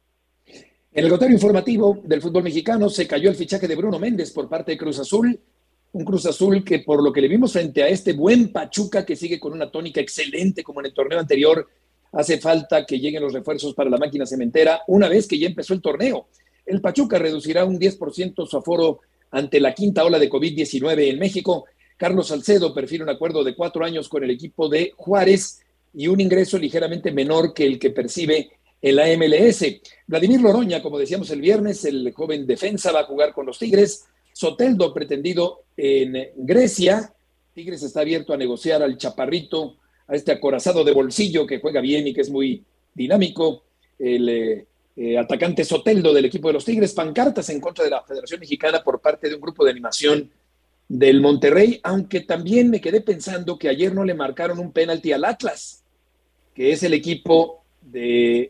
En el gotero informativo del fútbol mexicano se cayó el fichaje de Bruno Méndez por parte de Cruz Azul, un Cruz Azul que por lo que le vimos frente a este buen Pachuca que sigue con una tónica excelente como en el torneo anterior, hace falta que lleguen los refuerzos para la máquina cementera una vez que ya empezó el torneo. El Pachuca reducirá un diez por ciento su aforo ante la quinta ola de covid diecinueve en México. Carlos Salcedo prefiere un acuerdo de cuatro años con el equipo de Juárez y un ingreso ligeramente menor que el que percibe en la M L S. Vladimir Loroña, como decíamos el viernes, el joven defensa va a jugar con los Tigres. Soteldo, pretendido en Grecia. Tigres está abierto a negociar al chaparrito, a este acorazado de bolsillo que juega bien y que es muy dinámico. El eh, eh, atacante Soteldo del equipo de los Tigres. Pancartas en contra de la Federación Mexicana por parte de un grupo de animación del Monterrey, aunque también me quedé pensando que ayer no le marcaron un penalti al Atlas, que es el equipo de...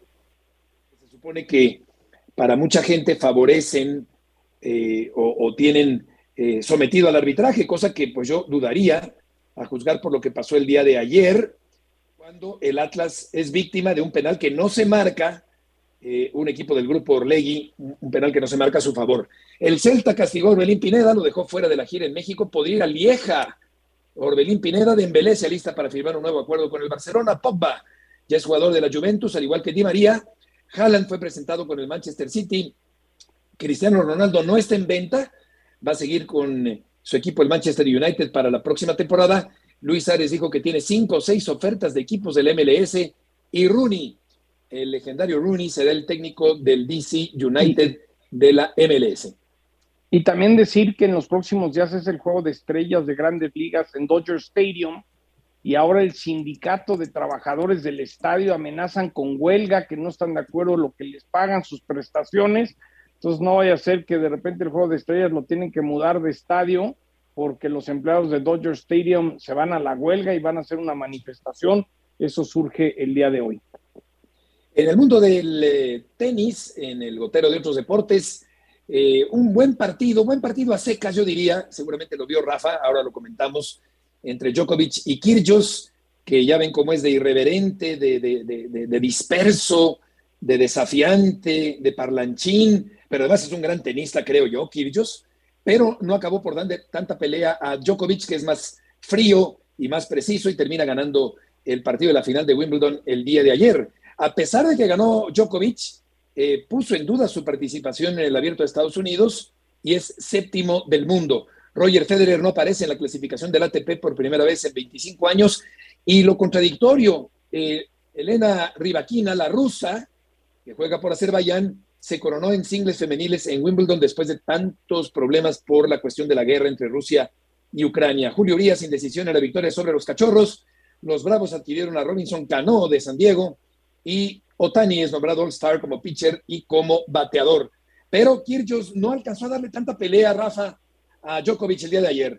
se supone que para mucha gente favorecen eh, o, o tienen eh, sometido al arbitraje, cosa que pues yo dudaría a juzgar por lo que pasó el día de ayer, cuando el Atlas es víctima de un penal que no se marca, eh, un equipo del grupo Orlegui, un penal que no se marca a su favor. El Celta castigó a Orbelín Pineda, lo dejó fuera de la gira en México, podría ir a Lieja. Orbelín Pineda, Dembélé se alista para firmar un nuevo acuerdo con el Barcelona. Pogba ya es jugador de la Juventus, al igual que Di María. Haaland fue presentado con el Manchester City. Cristiano Ronaldo no está en venta, va a seguir con su equipo el Manchester United para la próxima temporada. Luis Ares dijo que tiene cinco o seis ofertas de equipos del M L S, y Rooney, el legendario Rooney, será el técnico del D C United de la M L S. Y también decir que en los próximos días es el juego de estrellas de grandes ligas en Dodger Stadium, y ahora el sindicato de trabajadores del estadio amenazan con huelga, que no están de acuerdo en lo que les pagan, sus prestaciones. Entonces no vaya a ser que de repente el juego de estrellas lo tienen que mudar de estadio porque los empleados de Dodger Stadium se van a la huelga y van a hacer una manifestación. Eso surge el día de hoy. En el mundo del eh, tenis, en el gotero de otros deportes, eh, un buen partido, buen partido a secas, yo diría, seguramente lo vio Rafa, ahora lo comentamos, entre Djokovic y Kyrgios, que ya ven cómo es de irreverente, de, de, de, de, de disperso, de desafiante, de parlanchín, pero además es un gran tenista, creo yo, Kyrgios, pero no acabó por darle tanta pelea a Djokovic, que es más frío y más preciso, y termina ganando el partido de la final de Wimbledon el día de ayer. A pesar de que ganó Djokovic, eh, puso en duda su participación en el Abierto de Estados Unidos y es séptimo del mundo. Roger Federer no aparece en la clasificación del A T P por primera vez en veinticinco años, y lo contradictorio, eh, Elena Rybakina, la rusa, que juega por Azerbaiyán, se coronó en singles femeniles en Wimbledon después de tantos problemas por la cuestión de la guerra entre Rusia y Ucrania. Julio Urias, sin decisión en la victoria sobre los Cachorros. Los Bravos adquirieron a Robinson Cano de San Diego, y Ohtani es nombrado All-Star como pitcher y como bateador. Pero Kyrgios no alcanzó a darle tanta pelea, Rafa, a Djokovic el día de ayer.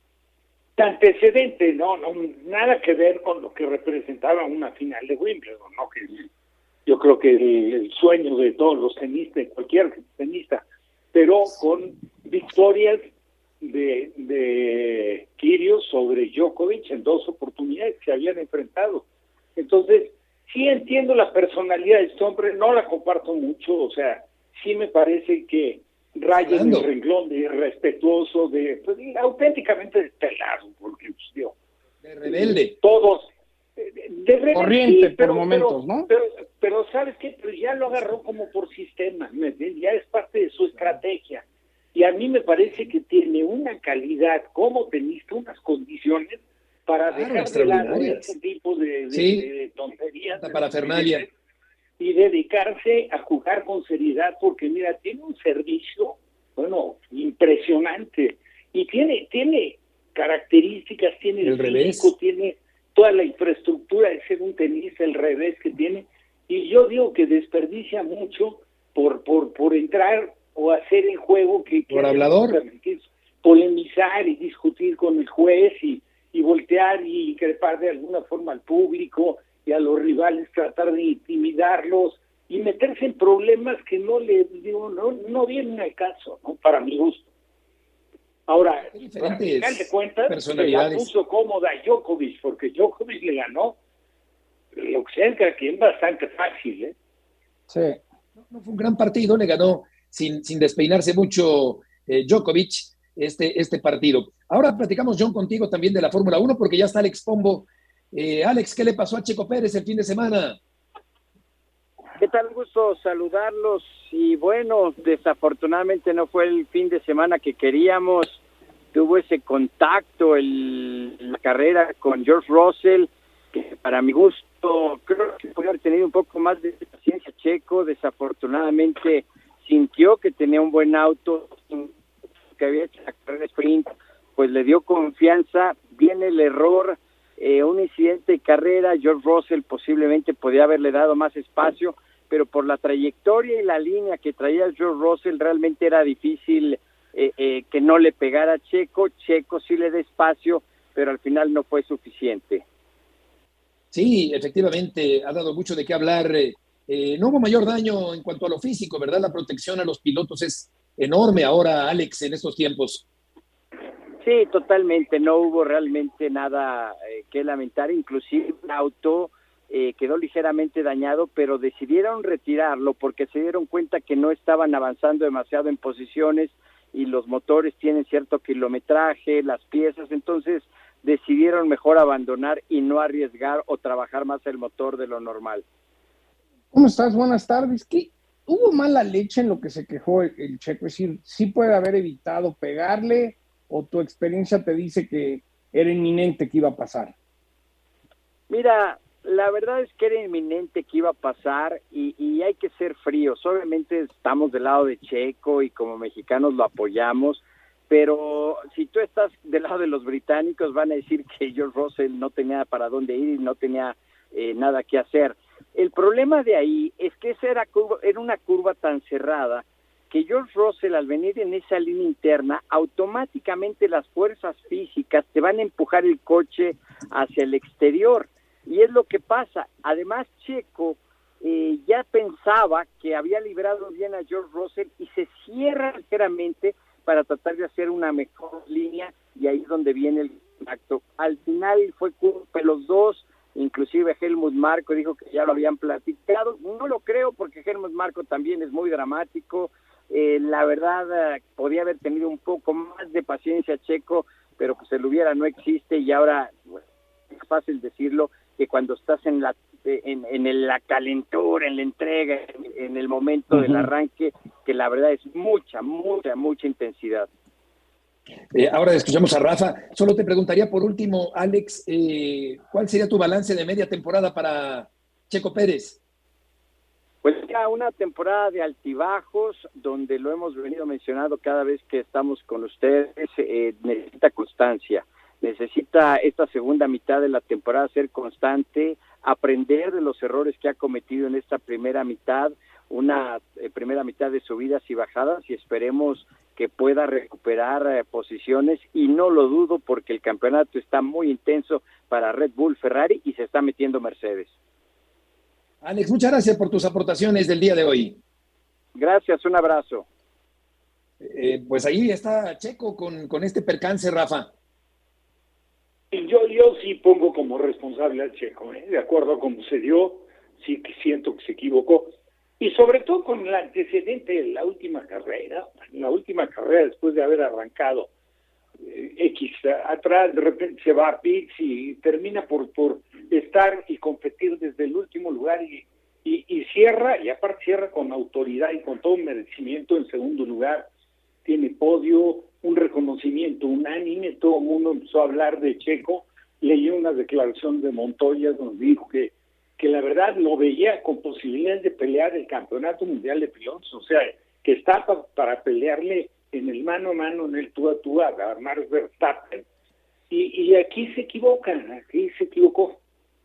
Antecedente, no, no, nada que ver con lo que representaba una final de Wimbledon, ¿no? Que yo creo que el, el sueño de todos los tenistas, de cualquier tenista, pero con victorias de, de Kyrgios sobre Djokovic en dos oportunidades que se habían enfrentado. Entonces, sí entiendo la personalidad de este hombre, no la comparto mucho, o sea, sí me parece que raya en el renglón de irrespetuoso, de, pues, auténticamente destelado, porque, pues, digo, de rebelde. Todos, de, de rebelde, corriente sí, pero, por momentos, pero, ¿no? Pero, pero ¿sabes qué? Pero ya lo agarró como por sistema, ¿me entiendes? Ya es parte de su estrategia. Y a mí me parece que tiene una calidad como tenista, unas condiciones para Claro, dejar de lado extraordinarias. este tipo de, de, Sí. de, de tonterías. Tanta parafernalia. Y dedicarse a jugar con seriedad, porque mira, tiene un servicio, bueno, impresionante. Y tiene, tiene características, tiene el, El revés. físico, tiene toda la infraestructura de ser un tenista, el revés que tiene. Y yo digo que desperdicia mucho por, por, por entrar o hacer el juego que, que Por hablador. que es polemizar y discutir con el juez y, y voltear y increpar de alguna forma al público y a los rivales, tratar de intimidarlos y meterse en problemas que no le digo no no vienen al caso, ¿no? Para mi gusto. Ahora, al final de cuentas, personalidades. se la puso cómoda a Djokovic, porque Djokovic le ganó lo que sea que es bastante fácil, ¿eh? Sí. No, no fue un gran partido, le ganó sin, sin despeinarse mucho eh, Djokovic este, este partido. Ahora platicamos, John, contigo también de la Fórmula uno, porque ya está Alex Pombo. Eh, Alex, ¿qué le pasó a Checo Pérez el fin de semana? ¿Qué tal? Gusto saludarlos. Y bueno, desafortunadamente no fue el fin de semana que queríamos. Tuvo ese contacto en la carrera con George Russell, que para mi gusto creo que podría haber tenido un poco más de paciencia Checo. Desafortunadamente sintió que tenía un buen auto, que había hecho la carrera sprint, pues le dio confianza. Viene el error, eh, un incidente de carrera. George Russell posiblemente podía haberle dado más espacio, pero por la trayectoria y la línea que traía George Russell realmente era difícil eh, eh, que no le pegara a Checo. Checo sí le da espacio, pero al final no fue suficiente. Sí, efectivamente, ha dado mucho de qué hablar. Eh, no hubo mayor daño en cuanto a lo físico, ¿verdad? La protección a los pilotos es enorme ahora, Alex, en estos tiempos. Sí, totalmente, no hubo realmente nada eh, que lamentar, inclusive el auto eh, quedó ligeramente dañado, pero decidieron retirarlo porque se dieron cuenta que no estaban avanzando demasiado en posiciones y los motores tienen cierto kilometraje, las piezas, entonces decidieron mejor abandonar y no arriesgar o trabajar más el motor de lo normal. ¿Cómo estás? Buenas tardes. ¿Qué? ¿Hubo mala leche en lo que se quejó el, el Checo? Es decir, ¿sí puede haber evitado pegarle o tu experiencia te dice que era inminente que iba a pasar? Mira, la verdad es que era inminente que iba a pasar y, y hay que ser fríos. Obviamente estamos del lado de Checo y como mexicanos lo apoyamos, pero si tú estás del lado de los británicos van a decir que George Russell no tenía para dónde ir y no tenía eh, nada que hacer. El problema de ahí es que esa era, curva, era una curva tan cerrada que George Russell, al venir en esa línea interna, automáticamente las fuerzas físicas te van a empujar el coche hacia el exterior. Y es lo que pasa. Además, Checo eh, ya pensaba que había librado bien a George Russell y se cierra ligeramente para tratar de hacer una mejor línea, y ahí es donde viene el impacto. Al final fue culpa de los dos, inclusive Helmut Marko dijo que ya lo habían platicado. No lo creo, porque Helmut Marko también es muy dramático. Eh, la verdad, eh, podía haber tenido un poco más de paciencia Checo, pero que se lo hubiera no existe, y ahora bueno, es fácil decirlo, que cuando estás en la en, en la calentura, en la entrega, en, en el momento uh-huh. del arranque, que la verdad es mucha, mucha, mucha intensidad. Eh, ahora escuchamos a Rafa. Solo te preguntaría por último, Alex, eh, ¿cuál sería tu balance de media temporada para Checo Pérez? Pues ya una temporada de altibajos, donde lo hemos venido mencionando cada vez que estamos con ustedes, eh, necesita constancia. Necesita esta segunda mitad de la temporada ser constante, aprender de los errores que ha cometido en esta primera mitad, una eh, primera mitad de subidas y bajadas, y esperemos que pueda recuperar eh, posiciones, y no lo dudo porque el campeonato está muy intenso para Red Bull, Ferrari, y se está metiendo Mercedes. Alex, muchas gracias por tus aportaciones del día de hoy. Gracias, un abrazo. Eh, pues ahí está Checo con, con este percance, Rafa. Yo, yo sí pongo como responsable al Checo, ¿eh? De acuerdo a cómo se dio, sí que siento que se equivocó. Y sobre todo con el antecedente de la última carrera, la última carrera después de haber arrancado eh, X atrás, de repente se va a pits y termina por, por estar y competir desde el último lugar y, y, y cierra, y aparte cierra con autoridad y con todo merecimiento en segundo lugar. Tiene podio, un reconocimiento unánime, todo el mundo empezó a hablar de Checo. Leí una declaración de Montoya donde dijo que, que la verdad lo veía con posibilidades de pelear el campeonato mundial de pilotos, o sea, que está pa, para pelearle en el mano a mano, en el tú a tú a Max Verstappen, y, y aquí se equivocan, aquí se equivocó.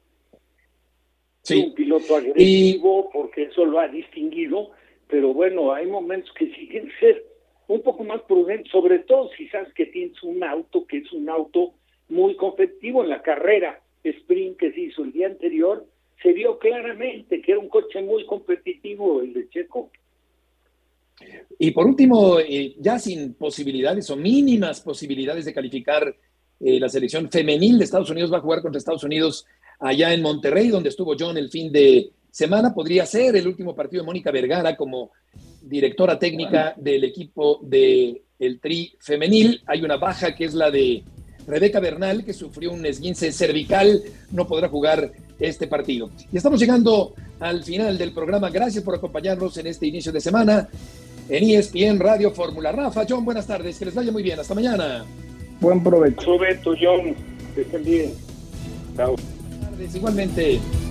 Sí. Un piloto agresivo, y... porque eso lo ha distinguido, pero bueno, hay momentos que siguen ser un poco más prudentes, sobre todo si sabes que tienes un auto que es un auto muy competitivo. En la carrera sprint que se hizo el día anterior, se vio claramente que era un coche muy competitivo el de Checo. Y por último, eh, ya sin posibilidades o mínimas posibilidades de calificar, eh, la selección femenil de Estados Unidos va a jugar contra Estados Unidos allá en Monterrey, donde estuvo John el fin de semana. Podría ser el último partido de Mónica Vergara como directora técnica del equipo del Tri femenil. Hay una baja que es la de Rebeca Bernal, que sufrió un esguince cervical, no podrá jugar este partido. Y estamos llegando al final del programa. Gracias por acompañarnos en este inicio de semana en E S P N Radio Fórmula. Rafa, John, buenas tardes, que les vaya muy bien, hasta mañana. Buen provecho. Beto, John, que estén bien. Chao. Buenas tardes, igualmente.